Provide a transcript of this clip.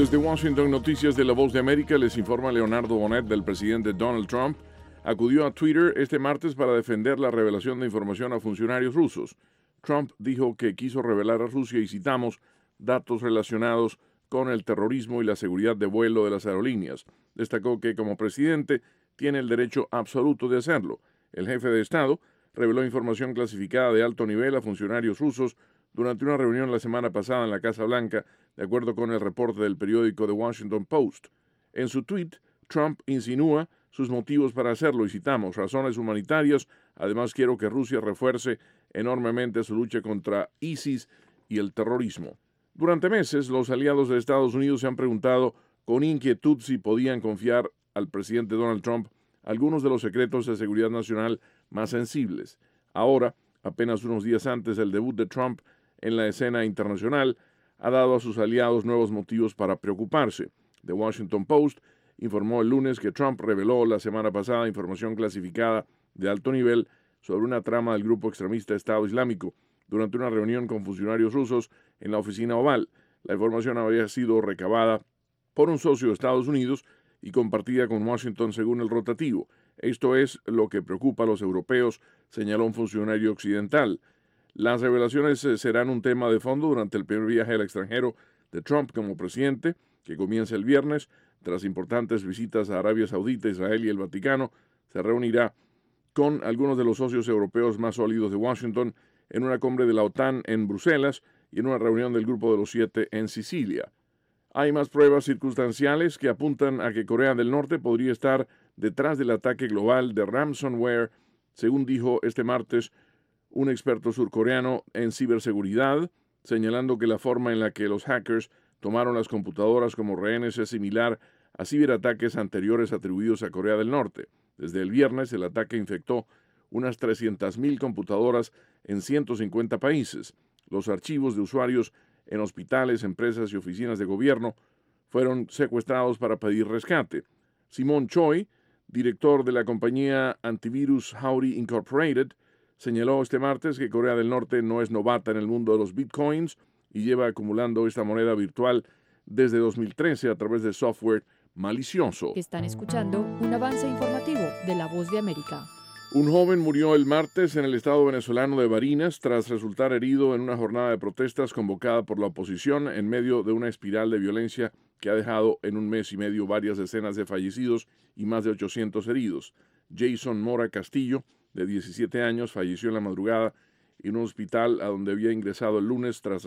Desde Washington, Noticias de La Voz de América, les informa Leonardo Bonet. Del presidente Donald Trump acudió a Twitter este martes para defender la revelación de información a funcionarios rusos. Trump dijo que quiso revelar a Rusia, y citamos, datos relacionados con el terrorismo y la seguridad de vuelo de las aerolíneas. Destacó que como presidente tiene el derecho absoluto de hacerlo. El jefe de Estado reveló información clasificada de alto nivel a funcionarios rusos durante una reunión la semana pasada en la Casa Blanca, de acuerdo con el reporte del periódico The Washington Post. En su tweet, Trump insinúa sus motivos para hacerlo, y citamos, razones humanitarias. Además, quiero que Rusia refuerce enormemente su lucha contra ISIS y el terrorismo. Durante meses, los aliados de Estados Unidos se han preguntado con inquietud si podían confiar al presidente Donald Trump algunos de los secretos de seguridad nacional más sensibles. Ahora, apenas unos días antes del debut de Trump en la escena internacional, ha dado a sus aliados nuevos motivos para preocuparse. The Washington Post informó el lunes que Trump reveló la semana pasada información clasificada de alto nivel sobre una trama del grupo extremista Estado Islámico durante una reunión con funcionarios rusos en la oficina Oval. La información había sido recabada por un socio de Estados Unidos y compartida con Washington según el rotativo. Esto es lo que preocupa a los europeos, señaló un funcionario occidental. Las revelaciones serán un tema de fondo durante el primer viaje al extranjero de Trump como presidente, que comienza el viernes. Tras importantes visitas a Arabia Saudita, Israel y el Vaticano, se reunirá con algunos de los socios europeos más sólidos de Washington en una cumbre de la OTAN en Bruselas y en una reunión del Grupo de los Siete en Sicilia. Hay más pruebas circunstanciales que apuntan a que Corea del Norte podría estar detrás del ataque global de ransomware, según dijo este martes un experto surcoreano en ciberseguridad, señalando que la forma en la que los hackers tomaron las computadoras como rehenes es similar a ciberataques anteriores atribuidos a Corea del Norte. Desde el viernes, el ataque infectó unas 300,000 computadoras en 150 países. Los archivos de usuarios en hospitales, empresas y oficinas de gobierno fueron secuestrados para pedir rescate. Simon Choi, director de la compañía antivirus Howdy Incorporated, señaló este martes que Corea del Norte no es novata en el mundo de los bitcoins y lleva acumulando esta moneda virtual desde 2013 a través de software malicioso. Están escuchando un avance informativo de La Voz de América. Un joven murió el martes en el estado venezolano de Barinas tras resultar herido en una jornada de protestas convocada por la oposición en medio de una espiral de violencia que ha dejado en un mes y medio varias decenas de fallecidos y más de 800 heridos. Jason Mora Castillo, de 17 años, falleció en la madrugada en un hospital a donde había ingresado el lunes tras